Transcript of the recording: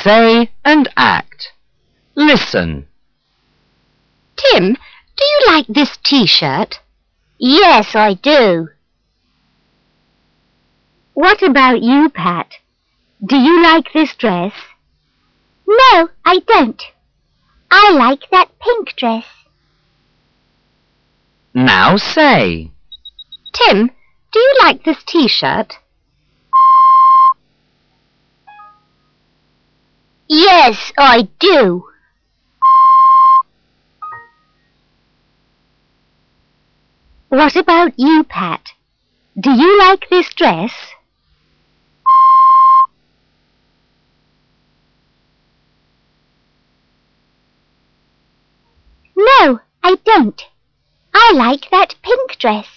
Say and act. Listen. Tim, do you like this T-shirt? Yes, I do. What about you, Pat? Do you like this dress? No, I don't. I like that pink dress. Now say. Tim, do you like this T-shirt? Yes, I do. What about you, Pat? Do you like this dress? No, I don't. I like that pink dress.